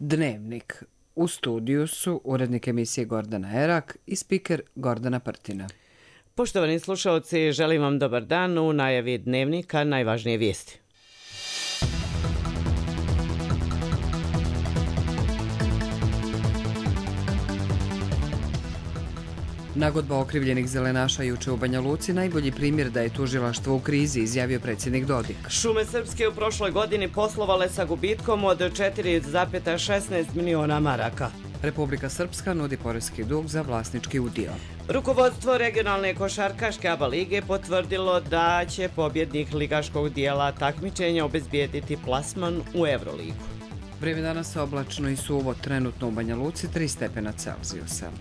Dnevnik. U studiju su urednik emisije Gordana Erak i spiker Gordana Prtina. Poštovani slušalci, želim vam dobar dan. U najavi Dnevnika najvažnije vijesti. Nagodba okrivljenih zelenaša juče u Banja Luci najbolji primjer da je tužilaštvo u krizi, izjavio predsjednik Dodik. Šume Srpske u prošloj godini poslovale sa gubitkom od 4,16 miliona maraka. Republika Srpska nudi poreski dug za vlasnički udio. Rukovodstvo regionalne košarkaške ABA lige potvrdilo da će pobjednik ligaškog dijela takmičenja obezbijediti plasman u Euroligu. Vrijeme danas oblačno i suvo, trenutno u Banja Luci 3 stepena Celzijusa.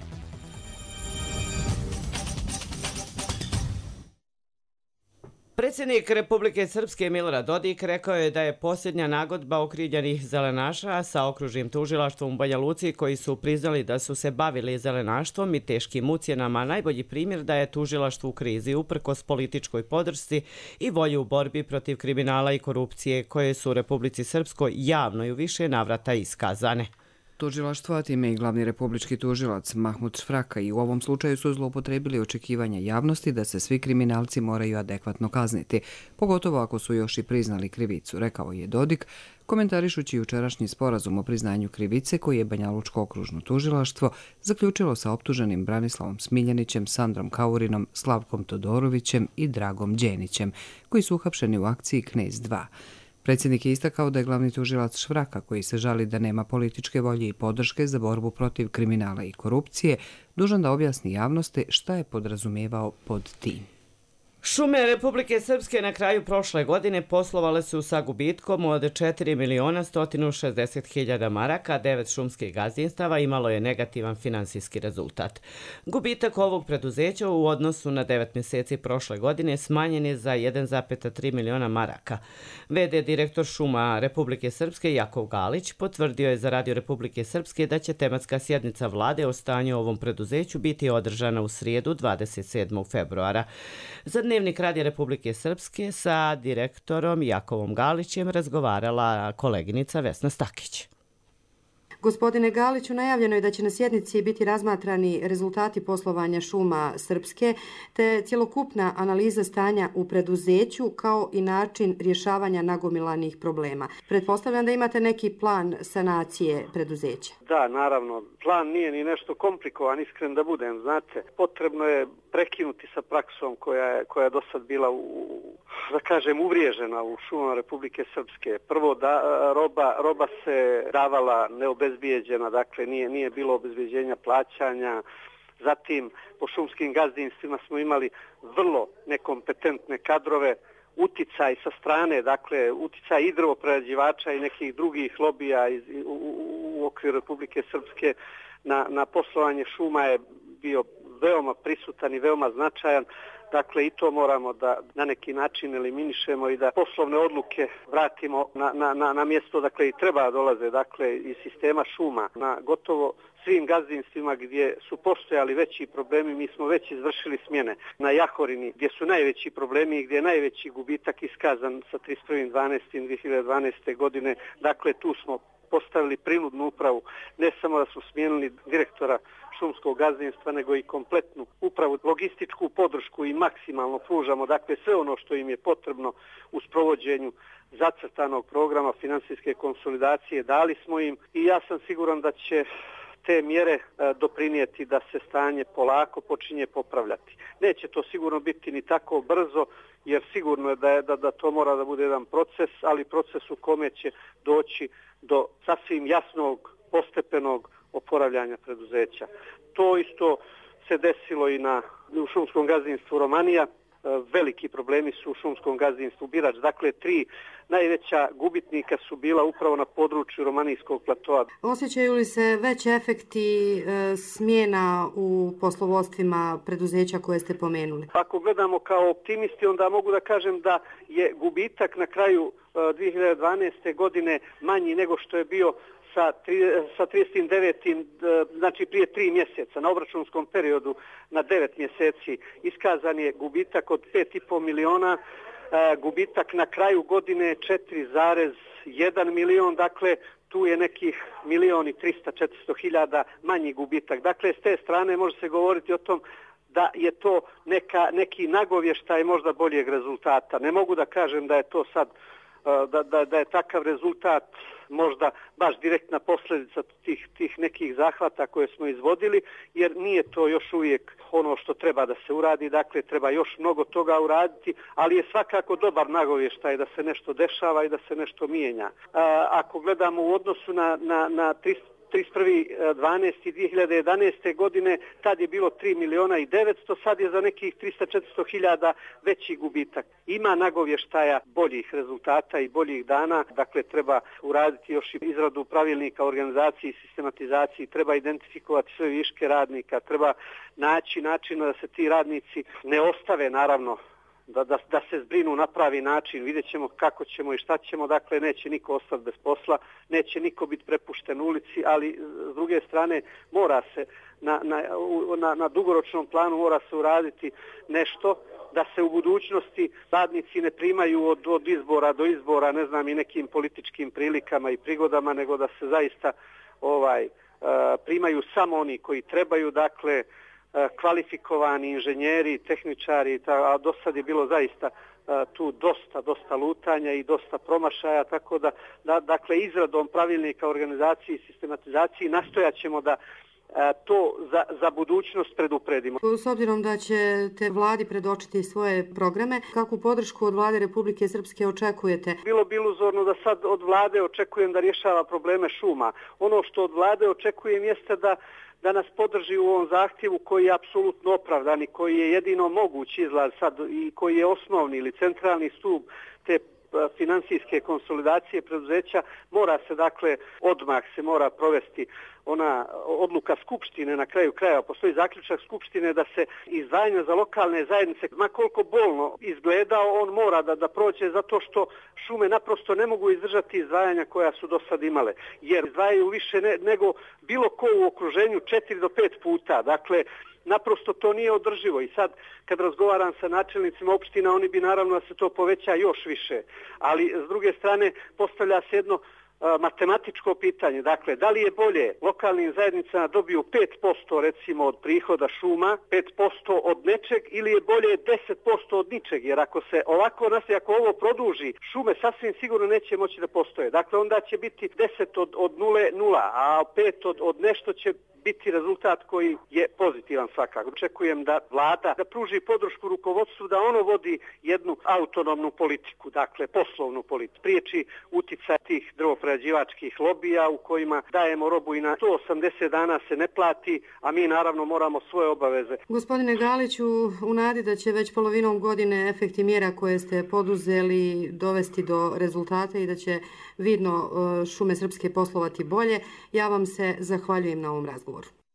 Predsjednik Republike Srpske Milorad Dodik rekao je da je posljednja nagodba okrivljenih zelenaša sa okružnim tužilaštvom u Banja Luci koji su priznali da su se bavili zelenaštvom i teškim ucjenama najbolji primjer da je tužilaštvo u krizi uprkos političkoj podršci i volji u borbi protiv kriminala i korupcije koje su u Republici Srpskoj javno i u više navrata iskazane. Tužilaštvo, a time i glavni republički tužilac Mahmud Švraka i u ovom slučaju su zloupotrebili očekivanja javnosti da se svi kriminalci moraju adekvatno kazniti, pogotovo ako su još i priznali krivicu, rekao je Dodik, komentarišući jučerašnji sporazum o priznanju krivice koji je Banjalučko okružno tužilaštvo zaključilo sa optuženim Branislavom Smiljanićem, Sandrom Kaurinom, Slavkom Todorovićem i Dragom Đenićem, koji su uhapšeni u akciji Knez 2. Predsjednik je istakao da je glavni tužilac Švraka, koji se žali da nema političke volje i podrške za borbu protiv kriminala i korupcije, dužan da objasni javnosti šta je podrazumijevao pod tim. Šume Republike Srpske na kraju prošle godine poslovale su sa gubitkom od 4.160.000 maraka, 9 šumskih gazdinstava imalo je negativan finansijski rezultat. Gubitak ovog preduzeća u odnosu na 9 mjeseci prošle godine smanjen je za 1,3 miliona maraka. VD direktor Šuma Republike Srpske Jakov Galić potvrdio je za Radio Republike Srpske da će tematska sjednica vlade o stanju ovom preduzeću biti održana u srijedu 27. februara. Za Dnevnik Radija Republike Srpske sa direktorom Jakovom Galićem razgovarala koleginica Vesna Stakić. Gospodine Galiću, najavljeno je da će na sjednici biti razmatrani rezultati poslovanja Šuma Srpske te cjelokupna analiza stanja u preduzeću kao i način rješavanja nagomilanih problema. Pretpostavljam da imate neki plan sanacije preduzeća. Da, naravno. Plan nije ni nešto komplikovan, iskren da budem. Znate, potrebno je prekinuti sa praksom koja je do sad bila uvriježena u šumama Republike Srpske. Prvo, roba se davala neobezbijeđena, dakle nije bilo obezbijeđenja plaćanja. Zatim, po šumskim gazdinstvima smo imali vrlo nekompetentne kadrove, uticaj sa strane, dakle uticaj i drvoprerađivača i nekih drugih lobija u okviru Republike Srpske na poslovanje šuma je bio veoma prisutan i veoma značajan. Dakle, i to moramo da na neki način eliminišemo i da poslovne odluke vratimo na mjesto, dakle, i treba dolaze, dakle, iz sistema šuma. Na gotovo svim gazdinstvima gdje su postojali veći problemi, mi smo već izvršili smjene. Na Jahorini, gdje su najveći problemi i gdje je najveći gubitak iskazan sa 31.12.2012. godine, dakle, tu smo postavili prinudnu upravu. Ne samo da smo smijenili direktora šumskog gazdinstva, nego i kompletnu upravu, logističku podršku i maksimalno pružamo, dakle, sve ono što im je potrebno u sprovođenju zacrtanog programa finansijske konsolidacije. Dali smo im i ja sam siguran da će te mjere doprinijeti da se stanje polako počinje popravljati. Neće to sigurno biti ni tako brzo, jer sigurno je da to mora da bude jedan proces, ali proces u kome će doći do sasvim jasnog, postepenog oporavljanja preduzeća. To isto se desilo i u šumskom gazdinstvu Romanija. Veliki problemi su u šumskom gazdinstvu Birač. Dakle, 3 najveća gubitnika su bila upravo na području Romanijskog platoa. Osjećaju li se već efekti smjena u poslovodstvima preduzeća koje ste pomenuli? Ako gledamo kao optimisti, onda mogu da kažem da je gubitak na kraju 2012. godine manji nego što je bio sa 39. znači prije 3 mjeseca. Na obračunskom periodu na 9 mjeseci iskazan je gubitak od 5,5 miliona, gubitak na kraju godine 4,1 milion, dakle tu je nekih 1.300.000-400.000 manji gubitak. Dakle, s te strane može se govoriti o tom da je to neki nagovještaj možda boljeg rezultata. Ne mogu da kažem da je to sad, da je takav rezultat možda baš direktna posljedica tih nekih zahvata koje smo izvodili, jer nije to još uvijek ono što treba da se uradi, dakle treba još mnogo toga uraditi, ali je svakako dobar nagovještaj da se nešto dešava i da se nešto mijenja. Ako gledamo u odnosu na 31.12.2011. godine, tad je bilo 3.900.000, sad je za nekih 300-400.000 veći gubitak. Ima nagovještaja boljih rezultata i boljih dana, dakle treba uraditi još i izradu pravilnika o organizaciji i sistematizaciji, treba identifikovati sve viške radnika, treba naći načina da se ti radnici ne ostave, naravno, da se zbrinu na pravi način, vidjet ćemo kako ćemo i šta ćemo, dakle neće niko ostati bez posla, neće niko biti prepušten ulici, ali s druge strane mora se na dugoročnom planu mora se uraditi nešto da se u budućnosti radnici ne primaju od izbora do izbora, ne znam, i nekim političkim prilikama i prigodama, nego da se zaista primaju samo oni koji trebaju, dakle kvalifikovani inženjeri, tehničari, a do sad je bilo zaista tu dosta lutanja i dosta promašaja, tako da dakle izradom pravilnika o organizaciji i sistematizaciji nastojat ćemo da to za budućnost predupredimo. S obzirom da ćete vladi predočiti svoje programe, kakvu podršku od vlade Republike Srpske očekujete? Bilo bi iluzorno da sad od vlade očekujem da rješava probleme šuma. Ono što od vlade očekujem jeste da nas podrži u ovom zahtjevu koji je apsolutno opravdan i koji je jedino mogući izlaz sad i koji je osnovni ili centralni stup te financijske konsolidacije preduzeća. Mora se, dakle, odmah se mora provesti ona odluka Skupštine, na kraju krajeva postoji zaključak Skupštine da se izdvajanja za lokalne zajednice, ma koliko bolno izgledao, on mora da prođe zato što šume naprosto ne mogu izdržati izdvajanja koja su do sad imale, jer izdvajaju više nego bilo ko u okruženju 4 do 5 puta, dakle naprosto to nije održivo i sad kad razgovaram sa načelnicima opština, oni bi naravno da se to poveća još više, ali s druge strane postavlja se jedno matematičko pitanje, dakle da li je bolje lokalnim zajednicama dobiju 5% recimo od prihoda šuma, 5% od nečeg ili je bolje 10% od ničeg, jer ako se ovako nastavi, ako ovo produži, šume sasvim sigurno neće moći da postoje, dakle onda će biti 10 od 0, a 5 od nešto će biti rezultat koji je pozitivan svakako. Očekujem da vlada da pruži podršku rukovodstvu da ono vodi jednu autonomnu politiku, dakle poslovnu politiku, priječi uticaj tih drvoprerađivačkih lobija u kojima dajemo robu i na 180 dana se ne plati, a mi naravno moramo svoje obaveze. Gospodine Galiću, u nadi da će već polovinom godine efekti mjera koje ste poduzeli dovesti do rezultata i da će vidno šume srpske poslovati bolje, ja vam se zahvaljujem na ovom razgovoru.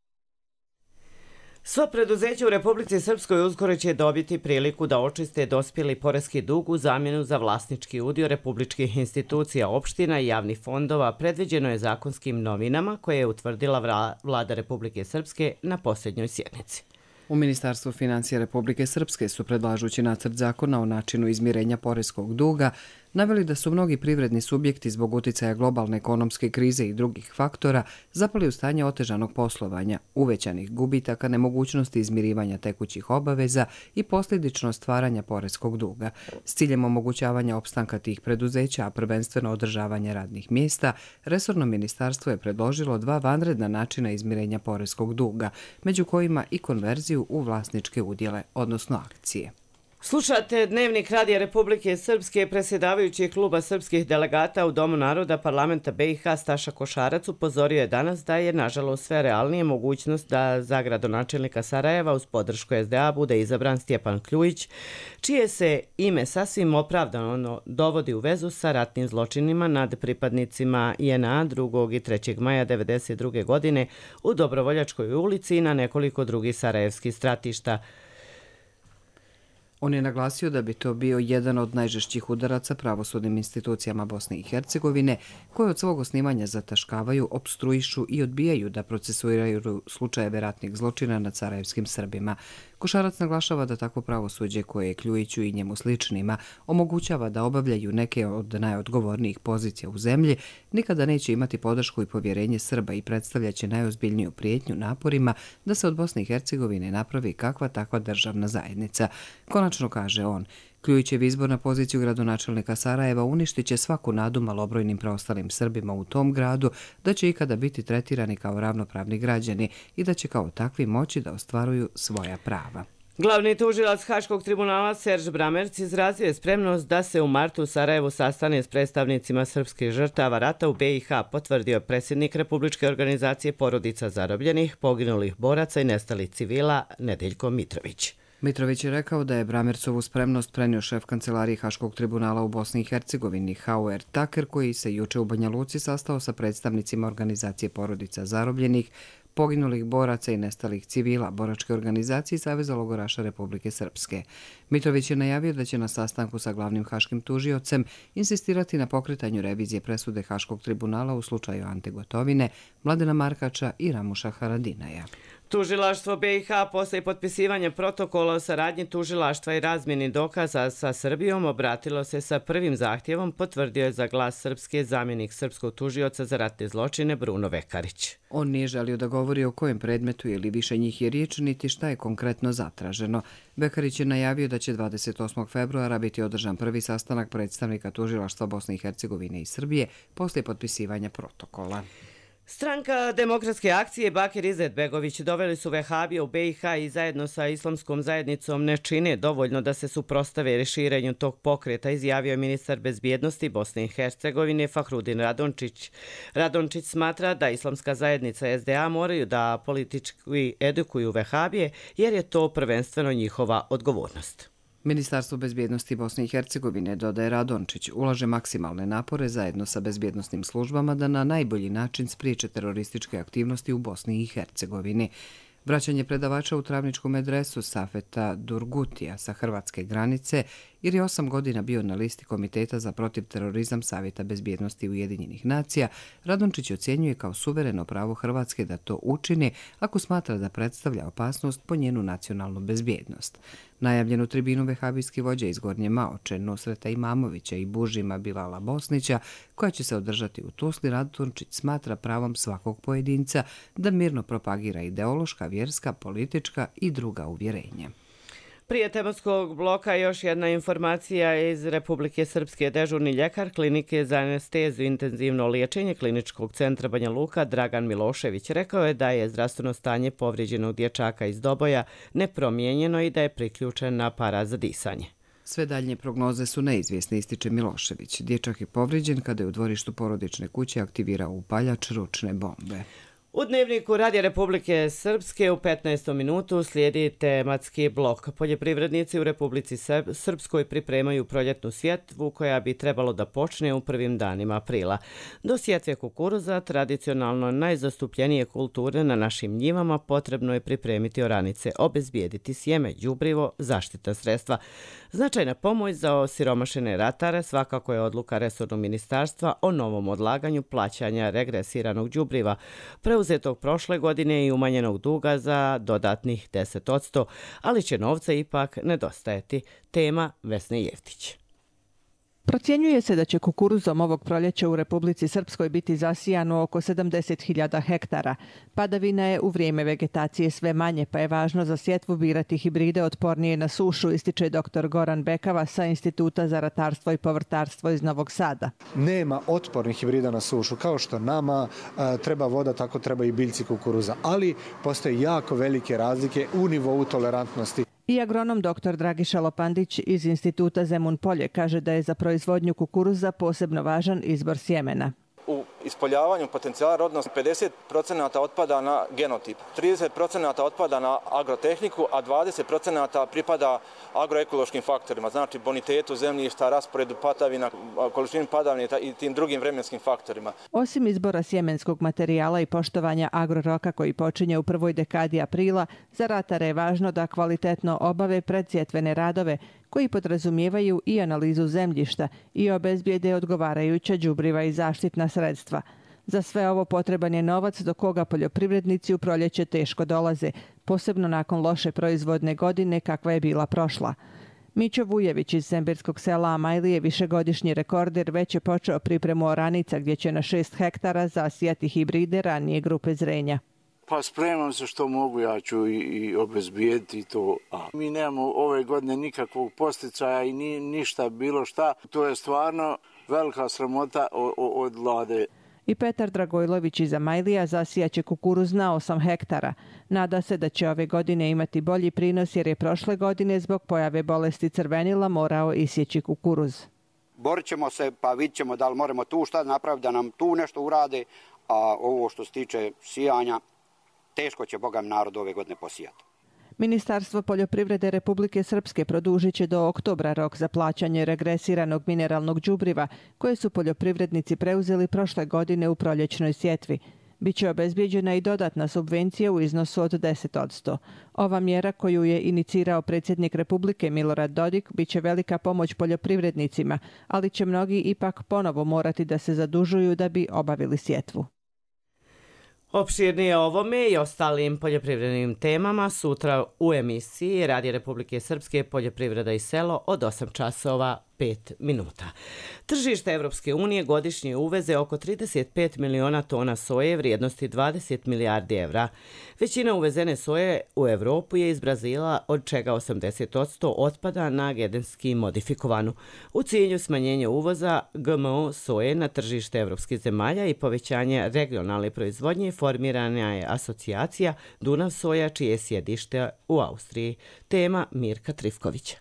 Sva preduzeća u Republici Srpskoj uskoro će dobiti priliku da očiste dospjeli poreski dug u zamjenu za vlasnički udio republičkih institucija, opština i javnih fondova. Predviđeno je zakonskim novinama koje je utvrdila vlada Republike Srpske na posljednjoj sjednici. U Ministarstvu financija Republike Srpske su, predlažući nacrt zakona o načinu izmirenja poreskog duga, naveli da su mnogi privredni subjekti zbog uticaja globalne ekonomske krize i drugih faktora zapali u stanje otežanog poslovanja, uvećanih gubitaka, nemogućnosti izmirivanja tekućih obaveza i posljedično stvaranja poreskog duga. S ciljem omogućavanja opstanka tih preduzeća, a prvenstveno održavanja radnih mjesta, resorno ministarstvo je predložilo 2 vanredna načina izmirenja poreskog duga, među kojima i konverziju u vlasničke udjele, odnosno akcije. Slušate Dnevnik Radija Republike Srpske. Predsjedavajući kluba srpskih delegata u Domu naroda parlamenta BiH Staša Košarac upozorio je danas da je nažalost sve realnije mogućnost da za gradonačelnika Sarajeva uz podršku SDA bude izabran Stjepan Kljujić, čije se ime sasvim opravdano dovodi u vezu sa ratnim zločinima nad pripadnicima JNA 2. i 3. maja 1992. godine u Dobrovoljačkoj ulici i na nekoliko drugih sarajevskih stratišta. On je naglasio da bi to bio jedan od najžešćih udaraca pravosudnim institucijama Bosne i Hercegovine, koje od svog osnivanja zataškavaju, opstruišu i odbijaju da procesuiraju slučajeve ratnih zločina nad sarajevskim Srbima. Košarac naglašava da takvo pravosuđe koje je Kljujiću i njemu sličnima omogućava da obavljaju neke od najodgovornijih pozicija u zemlji, nikada neće imati podršku i povjerenje Srba i predstavljaće najozbiljniju prijetnju naporima da se od Bosne i Hercegovine napravi kakva takva državna zajednica. Konačno, kaže on, Kljujićev izbor na poziciju gradonačelnika Sarajeva uništit će svaku nadu malobrojnim preostalim Srbima u tom gradu da će ikada biti tretirani kao ravnopravni građani i da će kao takvi moći da ostvaruju svoja prava. Glavni tužilac Haškog tribunala Serž Bramerc izrazio je spremnost da se u martu u Sarajevu sastane s predstavnicima srpskih žrtava rata u BiH, potvrdio predsjednik Republičke organizacije porodica zarobljenih, poginulih boraca i nestalih civila Nedeljko Mitrović. Mitrović je rekao da je Bramercovu spremnost prenio šef kancelarije Haškog tribunala u Bosni i Hercegovini Hauer Taker, koji se juče u Banja Luci sastao sa predstavnicima organizacije porodica zarobljenih, poginulih boraca i nestalih civila Boračke organizacije Saveza logoraša Republike Srpske. Mitrović je najavio da će na sastanku sa glavnim haškim tužiocem insistirati na pokretanju revizije presude Haškog tribunala u slučaju Ante Gotovine, Mladena Markača i Ramuša Haradinaja. Tužilaštvo BiH posle potpisivanja protokola o saradnji tužilaštva i razmjeni dokaza sa Srbijom obratilo se sa prvim zahtjevom, potvrdio je za Glas Srpske zamjenik srpskog tužioca za ratne zločine Bruno Vekarić. On nije želio da govori o kojem predmetu ili više njih je riječ, niti šta je konkretno zatraženo. Vekarić je najavio da će 28. februara biti održan prvi sastanak predstavnika tužilaštva Bosne i Hercegovine i Srbije posle potpisivanja protokola. Stranka Demokratske akcije Bakir Izetbegović doveli su vehabije u BiH i zajedno sa islamskom zajednicom ne čine dovoljno da se suprotstave širenju tog pokreta, izjavio je ministar bezbjednosti Bosne i Hercegovine Fahrudin Radončić. Radončić smatra da islamska zajednica SDA moraju da politički edukuju vehabije jer je to prvenstveno njihova odgovornost. Ministarstvo bezbjednosti Bosne i Hercegovine, dodaje Radončić, ulaže maksimalne napore zajedno sa bezbjednosnim službama da na najbolji način spriječe terorističke aktivnosti u Bosni i Hercegovini. Vraćanje predavača u travničkom medresu Safeta Durgutija sa hrvatske granice, jer je 8 godina bio na listi Komiteta za protivterorizam Savjeta bezbjednosti Ujedinjenih nacija, Radončić ocjenjuje kao suvereno pravo Hrvatske da to učini ako smatra da predstavlja opasnost po njenu nacionalnu bezbjednost. Najavljenu tribinu vehabijski vođa iz Gornje Maoče, Nusreta Imamovića i Bužima Bilala Bosnića, koja će se održati u Tuzli, Radončić smatra pravom svakog pojedinca da mirno propagira ideološka, vjerska, politička i druga uvjerenja. Prije tematskog bloka još jedna informacija iz Republike Srpske. Dežurni ljekar klinike za anesteziju i intenzivno liječenje Kliničkog centra Banja Luka Dragan Milošević rekao je da je zdravstveno stanje povrijeđenog dječaka iz Doboja nepromijenjeno i da je priključen na aparat za disanje. Sve daljnje prognoze su neizvjesne, ističe Milošević. Dječak je povrijeđen kada je u dvorištu porodične kuće aktivirao upaljač ručne bombe. U Dnevniku Radija Republike Srpske u 15. minutu slijedi tematski blok. Poljoprivrednici u Republici Srpskoj pripremaju proljetnu sjetvu koja bi trebalo da počne u prvim danima aprila. Do sjetve kukuruza, tradicionalno najzastupljenije kulture na našim njivama, potrebno je pripremiti oranice, obezbijediti sjeme, đubrivo, zaštitna sredstva. Značajna pomoć za osiromašene ratare svakako je odluka resornog ministarstva o novom odlaganju plaćanja regresiranog đubriva, preuzetog prošle godine i umanjenog duga za dodatnih 10%, ali će novca ipak nedostajati. Tema Vesne Jevtić. Procjenjuje se da će kukuruzom ovog proljeća u Republici Srpskoj biti zasijano oko 70.000 hektara. Padavina je u vrijeme vegetacije sve manje, pa je važno za sjetvu birati hibride otpornije na sušu, ističe dr. Goran Bekava sa Instituta za ratarstvo i povrtarstvo iz Novog Sada. Nema otpornih hibrida na sušu, kao što nama treba voda, tako treba i biljci kukuruza, ali postoje jako velike razlike u nivou tolerantnosti. I agronom dr. Dragiša Lopandić iz Instituta Zemun Polje kaže da je za proizvodnju kukuruza posebno važan izbor sjemena. U ispoljavanju potencijala rodnosti 50% otpada na genotip, 30% otpada na agrotehniku, a 20% pripada agroekološkim faktorima, znači bonitetu zemljišta, rasporedu padavina, količini padavina i tim drugim vremenskim faktorima. Osim izbora sjemenskog materijala i poštovanja agroroka koji počinje u prvoj dekadi aprila, za ratare je važno da kvalitetno obave predsjetvene radove koji podrazumijevaju i analizu zemljišta i obezbijede odgovarajuća đubriva i zaštitna sredstva. Za sve ovo potreban je novac do koga poljoprivrednici u proljeće teško dolaze, posebno nakon loše proizvodne godine kakva je bila prošla. Mićo Vujević iz Sembirskog sela Amajlije, višegodišnji rekorder, već je počeo pripremu oranica gdje će na 6 hektara zasijati hibride ranije grupe zrenja. Pa spremam se što mogu, ja ću i obezbijediti to. Mi nemamo ove godine nikakvog posticaja i ništa bilo šta. To je stvarno velika sramota od vlade. I Petar Dragojlović iz Amajlija zasijaće kukuruz na 8 hektara. Nada se da će ove godine imati bolji prinos jer je prošle godine zbog pojave bolesti crvenila morao isjeći kukuruz. Borit ćemo se pa vidjet ćemo da li moramo tu šta napraviti da nam tu nešto urade, a ovo što se tiče sijanja teško će Bogam narod ove godine posijati. Ministarstvo poljoprivrede Republike Srpske produžit će do oktobra rok za plaćanje regresiranog mineralnog đubriva koje su poljoprivrednici preuzeli prošle godine u proljećnoj sjetvi. Biće obezbijeđena i dodatna subvencija u iznosu od 10%. Ova mjera koju je inicirao predsjednik Republike Milorad Dodik biće velika pomoć poljoprivrednicima, ali će mnogi ipak ponovo morati da se zadužuju da bi obavili sjetvu. Opširnije ovome i ostalim poljoprivrednim temama sutra u emisiji Radija Republike Srpske Poljoprivreda i selo od 8 časova 5 minuta. Tržište Evropske unije godišnje uveze oko 35 miliona tona soje vrijednosti 20 milijardi evra. Većina uvezene soje u Evropu je iz Brazila, od čega 80% otpada na genetski modifikovanu. U cilju smanjenja uvoza GMO soje na tržište evropskih zemalja i povećanja regionalne proizvodnje formirana je asocijacija Dunav soja, čije je sjedište u Austriji. Tema Mirka Trifkovića.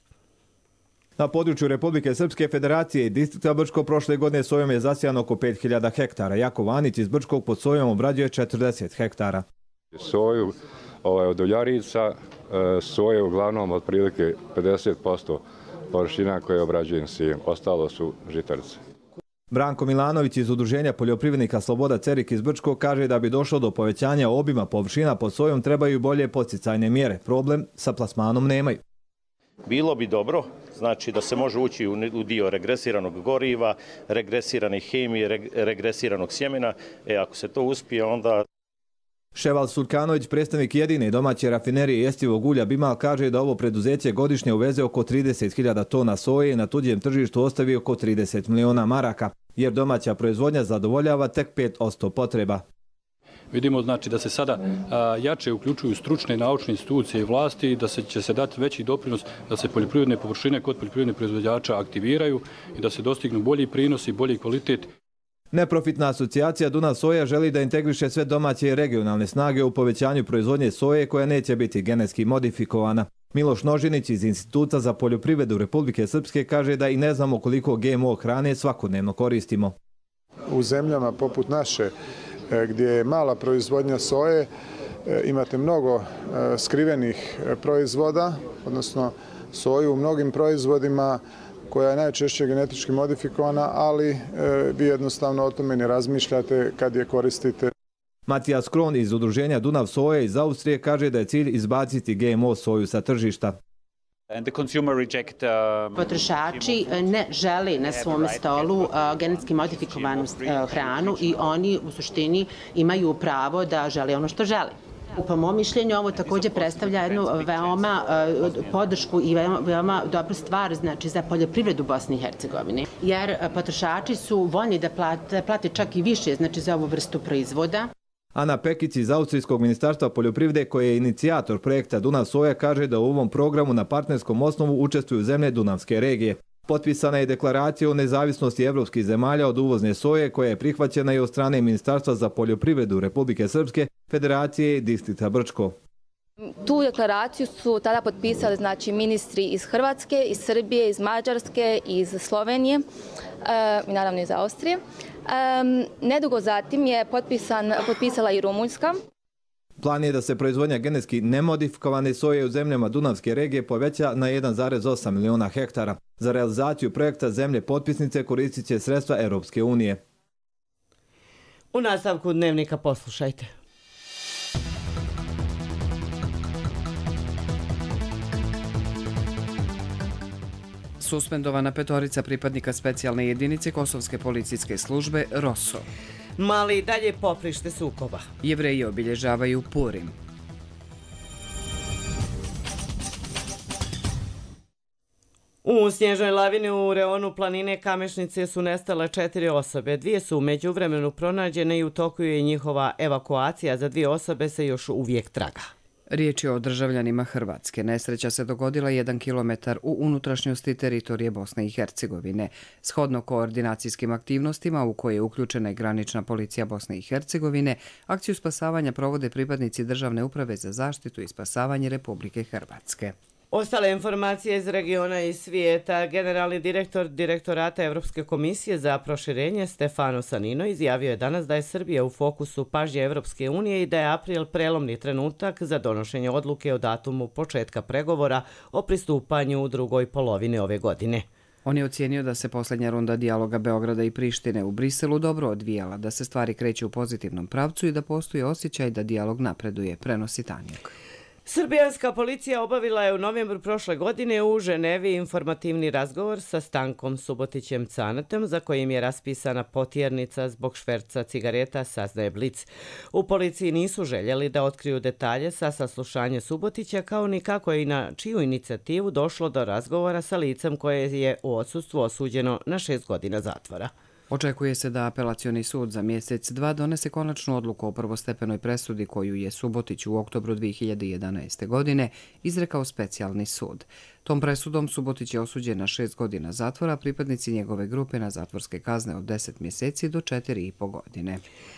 Na području Republike Srpske Federacije i distrikta Brčko prošle godine sojom je zasijano oko 5000 hektara. Jako Vanić iz Brčkog pod sojom obrađuje 40 hektara. Soju od uljarica, soje uglavnom otprilike 50% površina koje obrađujem sijem. Ostalo su žitarice. Branko Milanović iz Udruženja poljoprivrednika Sloboda Cerik iz Brčkog kaže da bi došlo do povećanja obima površina pod sojom trebaju bolje podsticajne mjere. Problem sa plasmanom nemaju. Bilo bi dobro, znači da se može ući u dio regresiranog goriva, regresirane hemije, regresiranog sjemena. Ako se to uspije, onda... Ševal Surkanović, predstavnik jedine domaće rafinerije jestivog ulja Bimal, kaže da ovo preduzeće godišnje uveze oko 30.000 tona soje i na tuđem tržištu ostavi oko 30 miliona maraka, jer domaća proizvodnja zadovoljava tek 5% potreba. Vidimo znači da se sada jače uključuju stručne i naučne institucije i vlasti i da će se dati veći doprinos da se poljoprivredne površine kod poljoprivrednih proizvođača aktiviraju i da se dostignu bolji prinos i bolji kvalitet. Neprofitna asocijacija Dunav soja želi da integriše sve domaće i regionalne snage u povećanju proizvodnje soje koja neće biti genetski modifikovana. Miloš Nožinić iz Instituta za poljoprivredu Republike Srpske kaže da i ne znamo koliko GMO hrane svakodnevno koristimo. U zemljama poput naše, gdje je mala proizvodnja soje, imate mnogo skrivenih proizvoda, odnosno soju u mnogim proizvodima koja je najčešće genetički modifikovana, ali vi jednostavno o tome ne razmišljate kad je koristite. Matijas Kron iz Udruženja Dunav soje iz Austrije kaže da je cilj izbaciti GMO soju sa tržišta. Potrošači ne žele na svom stolu genetski modifikovanu hranu i oni u suštini imaju pravo da žele ono što žele. Po mom mišljenju ovo također predstavlja jednu veoma podršku i veoma dobru stvar znači, za poljoprivredu Bosne i Hercegovine. Jer potrošači su voljni da plate čak i više znači, za ovu vrstu proizvoda. Ana Pekić iz Austrijskog ministarstva poljoprivrede, koji je inicijator projekta Dunav soja, kaže da u ovom programu na partnerskom osnovu učestvuju zemlje Dunavske regije. Potpisana je deklaracija o nezavisnosti evropskih zemalja od uvozne soje koja je prihvaćena i od strane Ministarstva za poljoprivredu Republike Srpske, Federacije i distrikta Brčko. Tu deklaraciju su tada potpisali znači, ministri iz Hrvatske, iz Srbije, iz Mađarske, iz Slovenije i naravno iz Austrije. Nedugo zatim je potpisala i Rumunjska. Plan je da se proizvodnja genetski nemodifikovane soje u zemljama Dunavske regije poveća na 1,8 miliona hektara. Za realizaciju projekta zemlje potpisnice koristit će sredstva Europske unije. U nastavku dnevnika poslušajte. Suspendovana 5 pripadnika specijalne jedinice Kosovske policijske službe ROSO. Mali dalje poprište sukoba. Jevreji obilježavaju Purim. U snježnoj lavini u reonu planine Kamešnice su nestale 4 osobe. 2 su umeđu vremenu pronađene i u toku je njihova evakuacija. Za 2 osobe se još uvijek traga. Riječ je o državljanima Hrvatske. Nesreća se dogodila 1 kilometar u unutrašnjosti teritorije Bosne i Hercegovine. Shodno koordinacijskim aktivnostima u koje je uključena i granična policija Bosne i Hercegovine, akciju spasavanja provode pripadnici Državne uprave za zaštitu i spasavanje Republike Hrvatske. Ostale informacije iz regiona i svijeta. Generalni direktor Direktorata Evropske komisije za proširenje Stefano Sanino izjavio je danas da je Srbija u fokusu pažnje Evropske unije i da je april prelomni trenutak za donošenje odluke o datumu početka pregovora o pristupanju u drugoj polovini ove godine. On je ocijenio da se posljednja runda dijaloga Beograda i Prištine u Briselu dobro odvijala, da se stvari kreću u pozitivnom pravcu i da postoji osjećaj da dijalog napreduje, prenosi Tanjug. Srbijanska policija obavila je u novembru prošle godine u Ženevi informativni razgovor sa Stankom Subotićem Canatom, za kojim je raspisana potjernica zbog šverca cigareta, saznaje Blic. U policiji nisu željeli da otkriju detalje sa saslušanja Subotića, kao ni kako je i na čiju inicijativu došlo do razgovora sa licem koje je u odsustvu osuđeno na 6 godina zatvora. Očekuje se da apelacioni sud za mjesec 2 donese konačnu odluku o prvostepenoj presudi koju je Subotić u oktobru 2011. godine izrekao specijalni sud. Tom presudom Subotić je osuđen na 6 godina zatvora, pripadnici njegove grupe na zatvorske kazne od 10 mjeseci do 4,5 godine.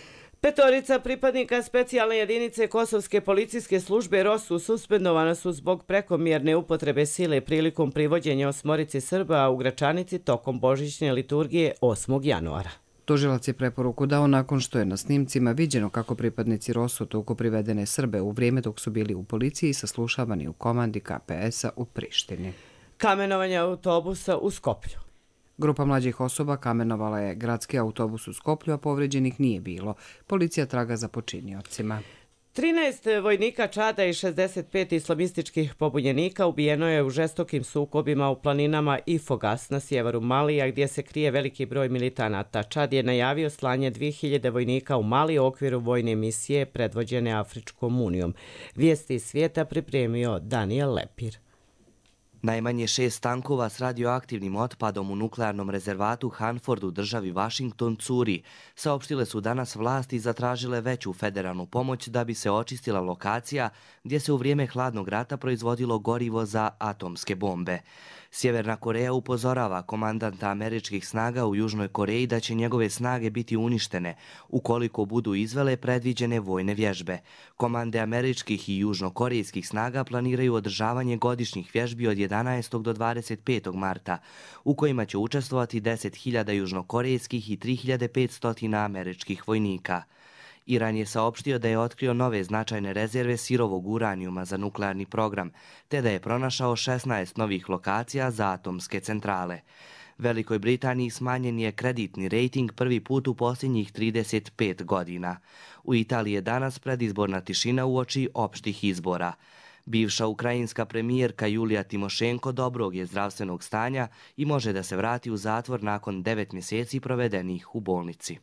5 pripadnika specijalne jedinice Kosovske policijske službe ROSU suspendovana su zbog prekomjerne upotrebe sile prilikom privođenja 8 Srba u Gračanici tokom božićne liturgije 8. januara. Tužilac je preporuku dao nakon što je na snimcima viđeno kako pripadnici ROSU tuku privedene Srbe u vrijeme dok su bili u policiji saslušavani u komandi KPS-a u Prištini. Kamenovanje autobusa u Skoplju. Grupa mlađih osoba kamenovala je gradski autobus u Skoplju, a povređenih nije bilo. Policija traga za počiniocima. 13 vojnika Čada i 65 islamističkih pobunjenika ubijeno je u žestokim sukobima u planinama Ifogas na sjeveru Malija, gdje se krije veliki broj militanata. Čad je najavio slanje 2000 vojnika u Mali u okviru vojne misije predvođene Afričkom unijom. Vijesti iz svijeta pripremio Daniel Lepir. Najmanje 6 tankova s radioaktivnim otpadom u nuklearnom rezervatu Hanford u državi Washington curi. Saopštile su danas vlasti i zatražile veću federalnu pomoć da bi se očistila lokacija gdje se u vrijeme hladnog rata proizvodilo gorivo za atomske bombe. Sjeverna Koreja upozorava komandanta američkih snaga u Južnoj Koreji da će njegove snage biti uništene ukoliko budu izvele predviđene vojne vježbe. Komande američkih i južnokorejskih snaga planiraju održavanje godišnjih vježbi od 11. do 25. marta, u kojima će učestvovati 10.000 južnokorejskih i 3.500 američkih vojnika. Iran je saopštio da je otkrio nove značajne rezerve sirovog uranijuma za nuklearni program, te da je pronašao 16 novih lokacija za atomske centrale. Velikoj Britaniji smanjen je kreditni rejting prvi put u posljednjih 35 godina. U Italiji je danas predizborna tišina uoči opštih izbora. Bivša ukrajinska premijerka Julija Timošenko dobrog je zdravstvenog stanja i može da se vrati u zatvor nakon 9 mjeseci provedenih u bolnici.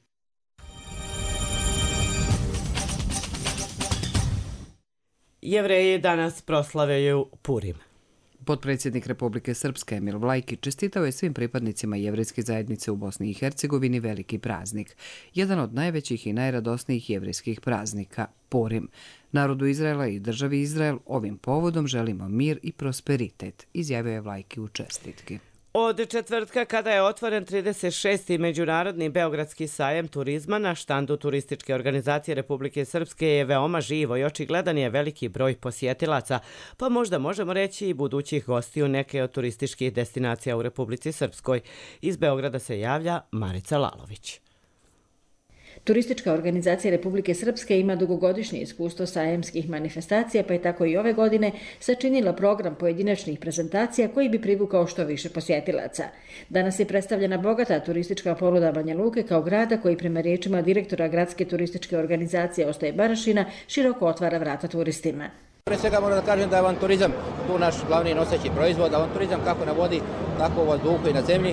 Jevreji danas proslavljaju Purim. Potpredsjednik Republike Srpske Emil Vlajki čestitao je svim pripadnicima jevrejske zajednice u Bosni i Hercegovini veliki praznik. Jedan od najvećih i najradosnijih jevrejskih praznika, Purim. Narodu Izraela i državi Izrael ovim povodom želimo mir i prosperitet, izjavio je Vlajki u čestitki. Od četvrtka, kada je otvoren 36. Međunarodni Beogradski sajam turizma, na štandu Turističke organizacije Republike Srpske je veoma živo i očigledan je veliki broj posjetilaca, pa možda možemo reći i budućih gostiju neke od turističkih destinacija u Republici Srpskoj. Iz Beograda se javlja Marica Lalović. Turistička organizacija Republike Srpske ima dugogodišnje iskustvo sajamskih manifestacija, pa je tako i ove godine sačinila program pojedinačnih prezentacija koji bi privukao što više posjetilaca. Danas je predstavljena bogata turistička ponuda Banja Luke kao grada koji prema riječima direktora Gradske turističke organizacije Ostoje Barašina široko otvara vrata turistima. Pre svega moram da kažem da je avanturizam tu naš glavni noseći proizvod, avanturizam kako na vodi, tako u vazduhu i na zemlji.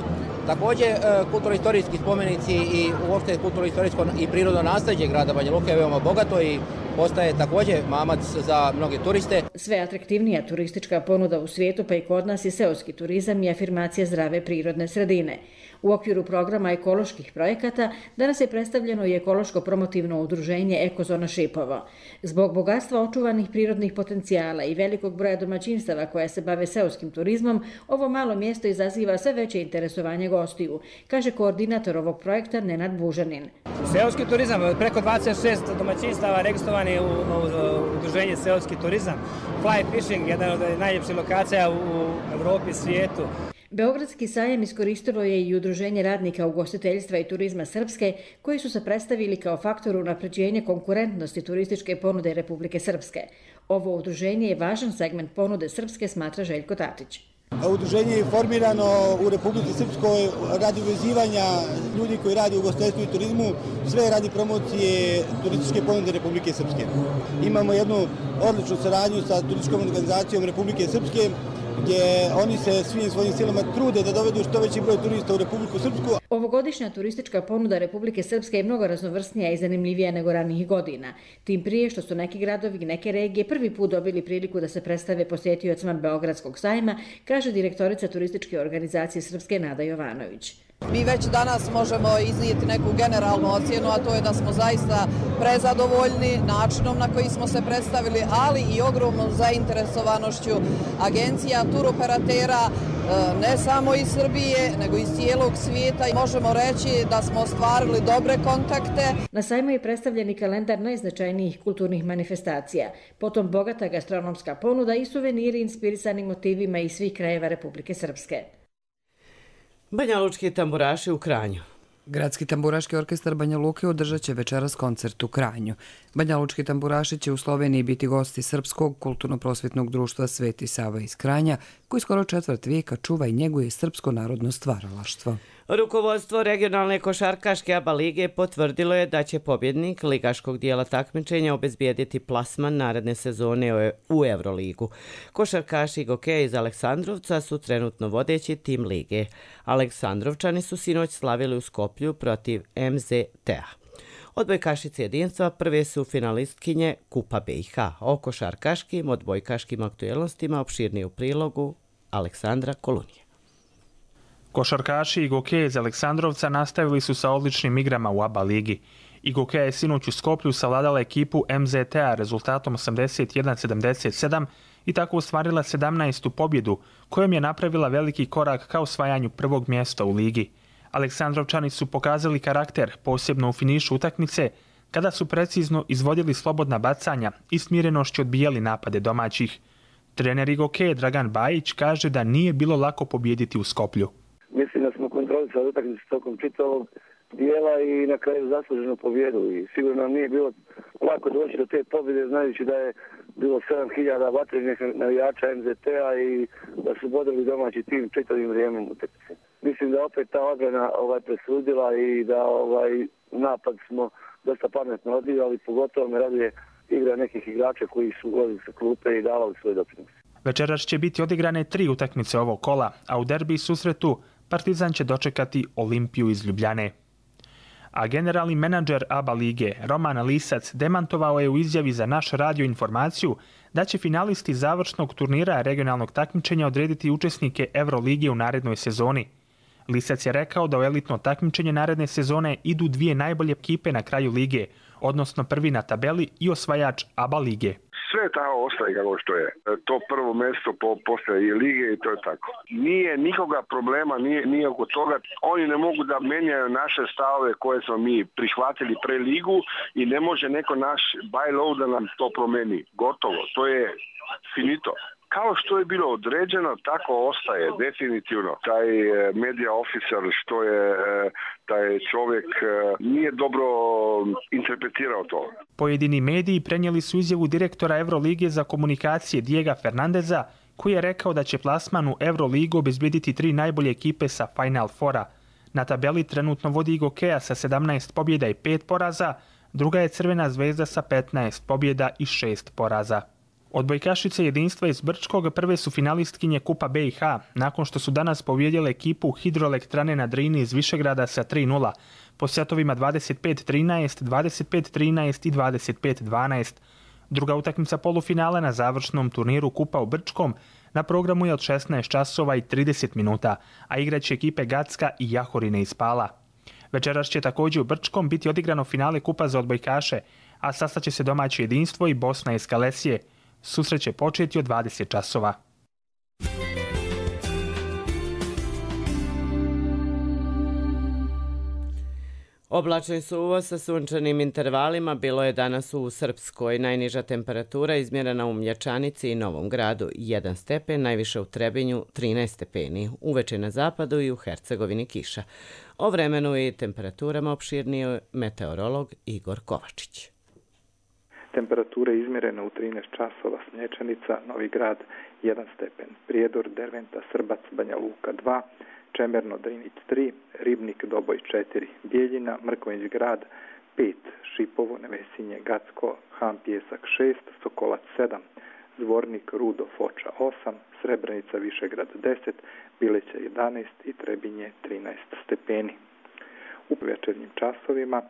Također, kulturno-istorijski spomenici i uopšte kulturno-istorijsko i prirodno nasleđe grada Banja Luke je veoma bogato i postaje također mamac za mnoge turiste. Sve atraktivnija turistička ponuda u svijetu, pa i kod nas, je seoski turizam i afirmacija zdrave prirodne sredine. U okviru programa ekoloških projekata danas je predstavljeno i ekološko promotivno udruženje Ekozona Šipovo. Zbog bogatstva očuvanih prirodnih potencijala i velikog broja domaćinstava koja se bave seoskim turizmom, ovo malo mjesto izaziva sve veće interesovanje gostiju, kaže koordinator ovog projekta Nenad Bužanin. Seoski turizam, preko 26 domaćinstava registrovani u udruženje Seoski turizam. Fly fishing, jedna od najljepših lokacija u Evropi i svijetu. Beogradski sajam iskoristilo je i udruženje radnika ugostiteljstva i turizma Srpske, koji su se predstavili kao faktor unapređenja konkurentnosti turističke ponude Republike Srpske. Ovo udruženje je važan segment ponude Srpske, smatra Željko Tatić. Udruženje je formirano u Republici Srpskoj radi uvezivanja ljudi koji radi u ugostiteljstvu i turizmu, sve radi promocije turističke ponude Republike Srpske. Imamo jednu odličnu saradnju sa turističkom organizacijom Republike Srpske, gdje oni se svim svojim silama trude da dovedu što veći broj turista u Republiku Srpsku. Ovogodišnja turistička ponuda Republike Srpske je mnogo raznovrsnija i zanimljivija nego ranijih godina. Tim prije što su neki gradovi i neke regije prvi put dobili priliku da se predstave posjetiocima Beogradskog sajma, kaže direktorica turističke organizacije Srpske Nada Jovanović. Mi već danas možemo iznijeti neku generalnu ocjenu, a to je da smo zaista prezadovoljni načinom na koji smo se predstavili, ali i ogromnom zainteresovanošću agencija, turoperatera, ne samo iz Srbije, nego iz cijelog svijeta. Možemo reći da smo ostvarili dobre kontakte. Na sajmu je predstavljeni kalendar najznačajnijih kulturnih manifestacija, potom bogata gastronomska ponuda i suveniri inspirisani motivima iz svih krajeva Republike Srpske. Banjalučki tamburaši u Kranju. Gradski tamburaški orkestar Banja Luke održat će večeras koncert u Kranju. Banjalučki tamburaši će u Sloveniji biti gosti Srpskog kulturno-prosvjetnog društva Sveti Sava iz Kranja, koji skoro četvrt vijeka čuva i njeguje srpsko narodno stvaralaštvo. Rukovodstvo regionalne košarkaške ABA lige potvrdilo je da će pobjednik ligaškog dijela takmičenja obezbijediti plasman naredne sezone u Euroligu. Košarkaši Gokeja iz Aleksandrovca su trenutno vodeći tim lige. Aleksandrovčani su sinoć slavili u Skoplju protiv MZT-a. Odbojkašice jedinstva prve su finalistkinje Kupa BiH. O košarkaškim odbojkaškim aktuelnostima opširnije u prilogu Aleksandra Kolunije. Košarkaši Gokeja iz Aleksandrovca nastavili su sa odličnim igrama u ABA ligi. Gokeja je sinoć u Skoplju savladala ekipu MZT-a rezultatom 81-77 i tako ostvarila 17. pobjedu, kojom je napravila veliki korak ka osvajanju prvog mjesta u ligi. Aleksandrovčani su pokazali karakter, posebno u finišu utakmice, kada su precizno izvodili slobodna bacanja i smirenošću odbijali napade domaćih. Trener Gokeje Dragan Bajić kaže da nije bilo lako pobijediti u Skoplju. Mislim da smo kontrolisali utakmicu tokom čitavog dijela i na kraju zasluženo pobjedu. I sigurno nam nije bilo lako doći do te pobjede, znajući da je bilo 7000 vatrenih navijača MZT-a i da su bodili domaći tim čitavim vrijemom utakmice. Mislim da opet ta odbrana presudila i da napad smo dosta pametno odigrali, pogotovo me raduje igra nekih igrača koji su ulazili sa klupe i davali svoj doprinos. Večeras će biti odigrane 3 utakmice ovog kola, a u derbi susretu Partizan će dočekati Olimpiju iz Ljubljane. A generalni menadžer ABA lige Roman Lisac demantovao je u izjavi za naš radio informaciju da će finalisti završnog turnira regionalnog takmičenja odrediti učesnike Euroligije u narednoj sezoni. Lisac je rekao da u elitno takmičenje naredne sezone idu 2 najbolje ekipe na kraju lige, odnosno prvi na tabeli i osvajač ABA lige. Sve tako ostaje kako što je. To prvo mjesto postaje i lige i to je tako. Nije nikoga problema, nije oko toga. Oni ne mogu da menjaju naše stavove koje smo mi prihvatili pre ligu i ne može neko naš buy-low da nam to promeni. Gotovo, to je finito. Kao što je bilo određeno, tako ostaje definitivno. Taj media officer, što je taj čovjek, nije dobro interpretirao to. Pojedini mediji prenijeli su izjavu direktora Euroligije za komunikacije Diega Fernandeza, koji je rekao da će plasman u Euroligu obezbijediti 3 najbolje ekipe sa Final Fora. Na tabeli trenutno vodi Gokeja sa 17 pobjeda i 5 poraza, druga je Crvena zvezda sa 15 pobjeda i 6 poraza. Odbojkašice Jedinstva iz Brčkog prve su finalistkinje Kupa BiH, nakon što su danas pobijedile ekipu Hidroelektrane na Drini iz Višegrada sa 3:0, po setovima 25-13, 25-13 i 25-12. Druga utakmica polufinala na završnom turniru Kupa u Brčkom na programu je od 16 časova i 30 minuta, a igraće ekipe Gacka i Jahorine iz Pala. Večeras će također u Brčkom biti odigrano finale Kupa za odbojkaše, a sastaće se domaće Jedinstvo i Bosna iz Kalesije. Susret će početi od 20 časova. Oblačni suvo sa sunčanim intervalima bilo je danas u Srpskoj. Najniža temperatura izmjerena u Mlječanici i Novom Gradu 1 stepen, najviše u Trebinju 13 stepeni. Uveče na zapadu i u Hercegovini kiša. O vremenu i temperaturama opširniji meteorolog Igor Kovačić. Temperature izmjerene u 13 časova Mlječanica, Novi Grad 1 stepen, Prijedor, Derventa, Srbac, Banja Luka 2, Čemerno, Drinić 3, Ribnik, Doboj 4, Bijeljina, Mrkonjić Grad 5, Šipovo, Nevesinje, Gacko, Han Pjesak 6, Sokolac 7, Zvornik, Rudo, Foča 8, Srebrenica, Višegrad 10, Bileća 11 i Trebinje 13 stepeni. U večernjim časovima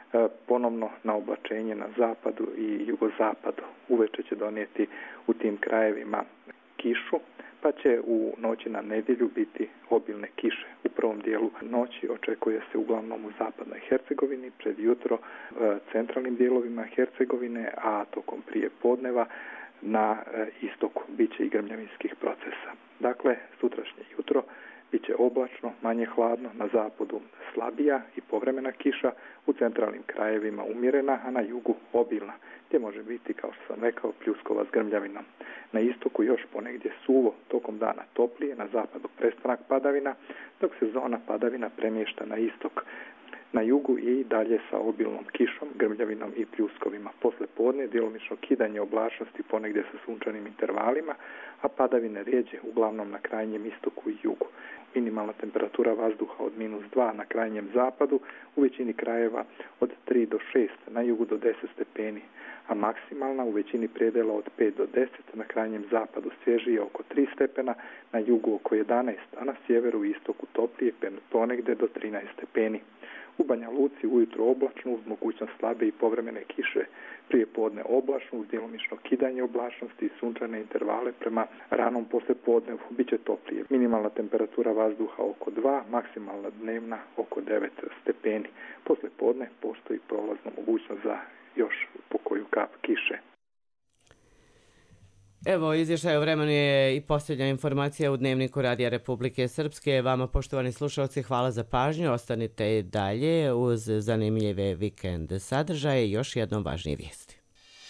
ponovno na oblačenje na zapadu i jugozapadu. Uveče će donijeti u tim krajevima kišu, pa će u noći na nedjelju biti obilne kiše. U prvom dijelu noći očekuje se uglavnom u zapadnoj Hercegovini, pred jutro centralnim dijelovima Hercegovine, a tokom prije podneva na istoku bit će i grmljavinskih procesa. Dakle, sutrašnje jutro bit će oblačno, manje hladno, na zapadu slabija i povremena kiša, u centralnim krajevima umjerena, a na jugu obilna, gdje može biti, kao što sam rekao, pljuskova s grmljavinom. Na istoku još ponegdje suvo, tokom dana toplije, na zapadu prestanak padavina, dok se zona padavina premješta na istok. Na jugu i dalje sa obilnom kišom, grmljavinom i pljuskovima. Posle podne djelomično kidanje oblačnosti ponegdje sa sunčanim intervalima, a padavine rijeđe uglavnom na krajnjem istoku i jugu. Minimalna temperatura vazduha od -2 na krajnjem zapadu, u većini krajeva od 3 do 6, na jugu do 10 stepeni, a maksimalna u većini predela od 5 do 10, na krajnjem zapadu svježije oko 3 stepena, na jugu oko 11, a na sjeveru i istoku toplije ponegdje do 13 stepeni. U Banja Luci ujutro oblačno uz mogućnost slabe i povremene kiše, prije podne oblačno uz djelomično kidanje oblačnosti i sunčane intervale prema ranom poslijepodnevu, bit će toplije. Minimalna temperatura vazduha oko 2, maksimalna dnevna oko 9 stepeni. Poslijepodne postoji prolazna mogućnost za još po koju kap kiše. Evo, izvještaj o vremenu je i posljednja informacija u Dnevniku Radija Republike Srpske. Vama, poštovani slušalci, hvala za pažnju. Ostanite i dalje uz zanimljive vikend sadržaje i još jednom važnije vijesti.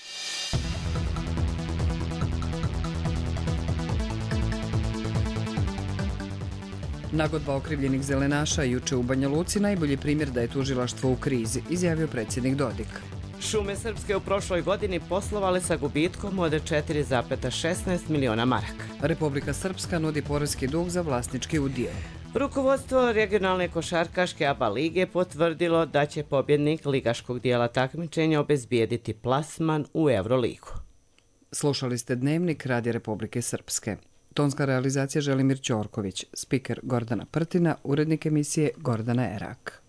Nagodba okrivljenih zelenaša juče u Banja Luci najbolji primjer da je tužilaštvo u krizi, izjavio predsjednik Dodik. Šume Srpske u prošloj godini poslovale sa gubitkom od 4,16 miliona maraka. Republika Srpska nudi poreski dug za vlasnički udio. Rukovodstvo regionalne košarkaške ABA lige potvrdilo da će pobjednik ligaškog dijela takmičenja obezbijediti plasman u Euroligu. Slušali ste Dnevnik Radija Republike Srpske. Tonska realizacija Želimir Ćorković, spiker Gordana Prtina, urednik emisije Gordana Erak.